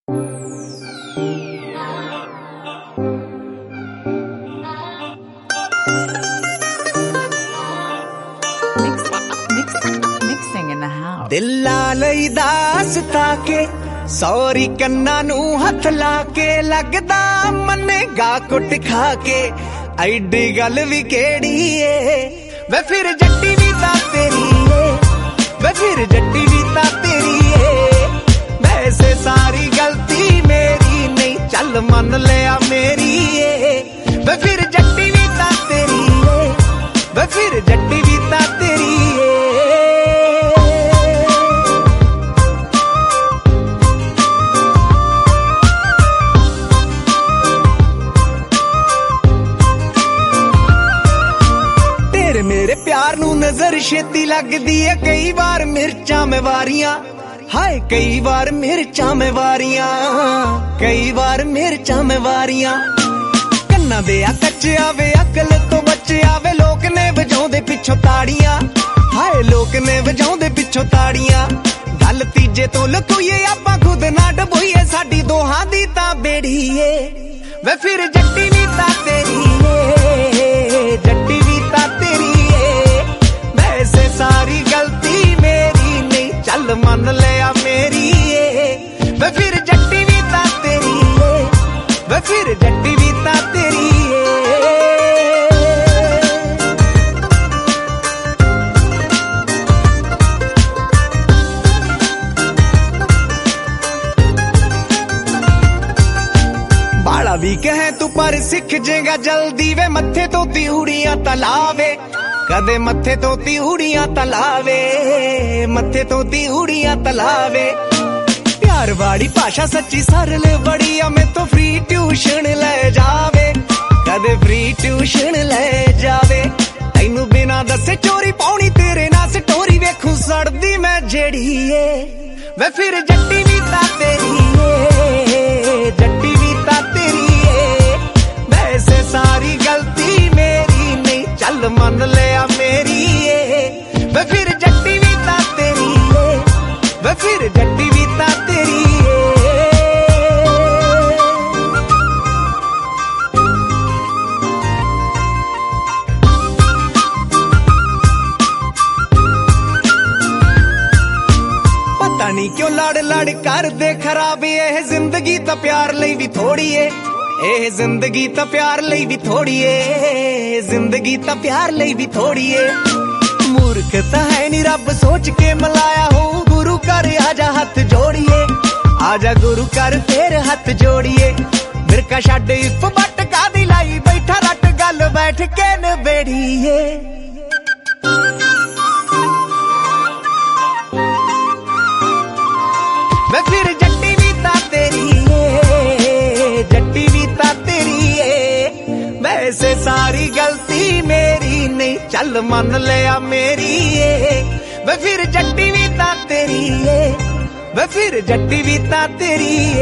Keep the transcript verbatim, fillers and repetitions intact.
दिल ला लईदा सता के सौरी कन्ना नू हथ ला के लगदा मनेगा कुट खा के ऐडी गल भी केड़ी ए वे फिर जट्टी भी ता तेरी ए वे फिर जट्टी भी ता तेरी ए वैसे सारी गलती मेरी नहीं चल मन लिया मेरी ए वे फिर जट्टी भी ता तेरी ए वे फिर जट्टी भी ता तेरी ए मेरे प्यार नू नजर छेती लगदी है कई बार मिर्चां में वारियां हाय कई बार मिर्चां में वारियां कई बार मिर्चां में वारियां कन्ना दे आ कच्चे आवे अकल तो बच्चे आवे लोक ने वजाउंदे पिछों ताड़ियां हाय लोक ने वजाउंदे पिछों ताड़ियां गल तीजे तो लकोईए आपां खुद ना डबोईए साडी दोहां दी तां बेड़ी ए वे फिर जट्टी वी तां तेरी ए जट्टी वी तां तेरी वैसे सारी गलती मेरी नहीं चल मन लिया मेरी ए वे फिर जट्टी भी ता तेरी ए वे फिर जट्टी भी ता तेरी ए बाला भी कहे तू पर सिख जेगा जल्दी वे मत्थे तो तिहुड़ियां तलावे कदे मत्थे तो तिहुड़ियां तलावे मत्थे तो तिहुड़ियां तलावे प्यार वाली भाषा सच्ची सरल बड़ी मैं तो फ्री ट्यूशन ले जावे कदे फ्री ट्यूशन ले जावे तैनू बिना दसे चोरी पाउनी तेरे नाल स्टोरी वेखू सड़दी मैं जेड़ी ए वे फिर जट्टी भी ता तेरी ए जट्टी भी ता तेरी ए वैसे सारी गलती मेरी नहीं चल मन लिया मेरी ए वे फिर जट्टी भी ता तेरी ए वे फिर जट्टी भी ता तेरी ए पता नहीं क्यों लड़ लड़ कर दे खराब ये जिंदगी तो प्यार लई भी थोड़ी है ए जिंदगी तो प्यार लई भी थोड़ी ए जिंदगी तो प्यार लई भी थोड़ी ए मूर्ख ता है नी रब सोच के मलाया हो गुरु कर आजा हाथ जोड़िए आजा गुरु कर फिर हाथ जोड़िए बिरका छड्ड इफ बट कादी लाई बैठा रट गल बैठ के नबेड़िए वे फिर जट्टी भी ता तेरी ए जट्टी भी ता तेरी ए वैसे सारी गलती मेरी नहीं चल मन लिया मेरी ए वे फिर जट्टी भी ता तेरी ए वे फिर जट्टी भी ता तेरी